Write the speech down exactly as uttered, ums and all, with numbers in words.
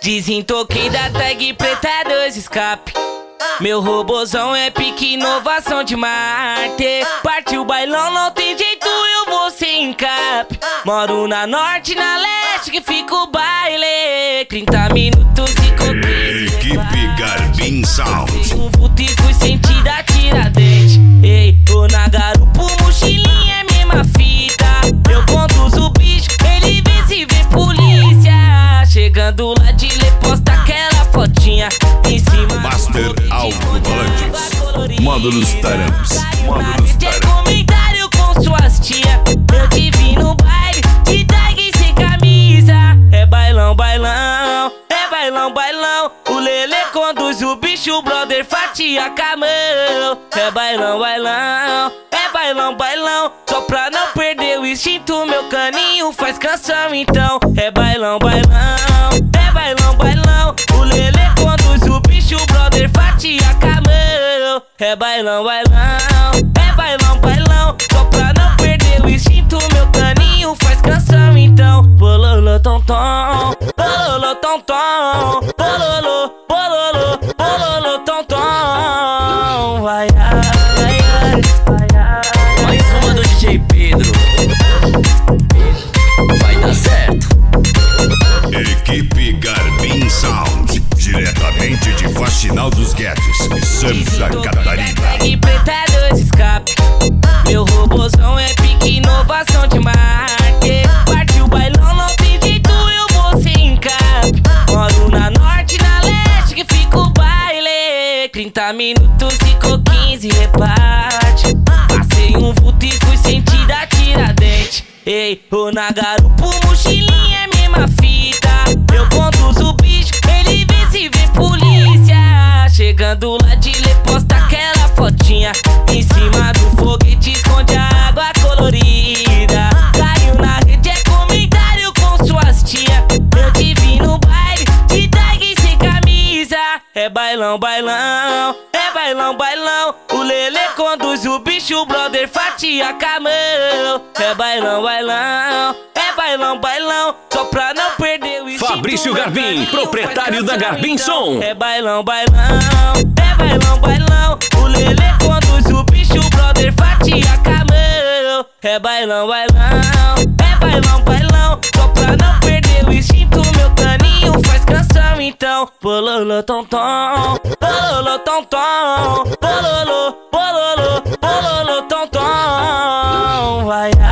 Desentoquei da tag preta dois escape. Meu robozão é pique inovação de Marte. Partiu o bailão, não tem jeito, eu vou sem encape. Moro na norte, na leste, que fica o baile. trinta minutos e coquinha. Equipe Garbin Sound. Um vulto e fui sentir da Tiradentes. Ei, tô na garupa, mochilinha é mesma fita. Eu conduzo o bicho, ele vê se vê polícia. Chegando lá de lê, posta aquela fotinha em cima. Master Alto-Volantes. Módulos Taramps. Módulos Tem Taramps. comentário com suas tia. Eu te vi no baile, de tag sem camisa. É bailão, bailão, é bailão, bailão. O Lelê conduz o bicho, o brother fatia camão. É bailão, bailão, é bailão, bailão. Só pra não perder o instinto, meu caninho faz canção então. É bailão, bailão, é bailão, bailão. O Lelê conduz o bicho, o brother fatia camão. É bailão, bailão, é bailão, bailão. Só pra não perder o instinto, meu caninho faz canção então. Bololô, tom, tom, bololô, tom, tom, bololô, bololô, bololô, tom, tom. Vai, ai, ai, vai, ai. Mais uma do D J Pedro. Vai dar certo. Equipe Garbin Sound. Diretamente de Faxinal dos Guedes, Santa Catarina. Tag preta dois escape. Meu robozão é pique inovação de Marte. Partiu o bailão, não tem jeito, eu vou sem encape. Moro na norte, na leste, que fica o baile. trinta minutos ficou quinze, reparte. Passei um vulto e fui sentir da Tiradentes. Ei, tô na garupa, mochilinha é mesma fita. Eu conduzo o bicho, ele vê se vê polícia. Chegando lá de lê, posta aquela fotinha em cima do foguete, esconde a água colorida. Caiu na rede, é comentário com suas tia. Eu te vi no baile, de tag sem camisa. É bailão, bailão, é bailão, bailão. O Lelê conduz o bicho, o brother fatia camão. É bailão, bailão, é bailão, bailão. Só pra não perder o instinto, Fabrício Garbin, proprietário da Garbin Som. É bailão, bailão, é bailão, bailão. O Lelê conduz o bicho, o brother fatia camão. É bailão, bailão, é bailão, bailão. Só pra não perder o instinto, meu caninho faz canção então. Bololô, tom, tom, bololô, tom, tom, bololô, bololô, bololô, tom, tom. Vai,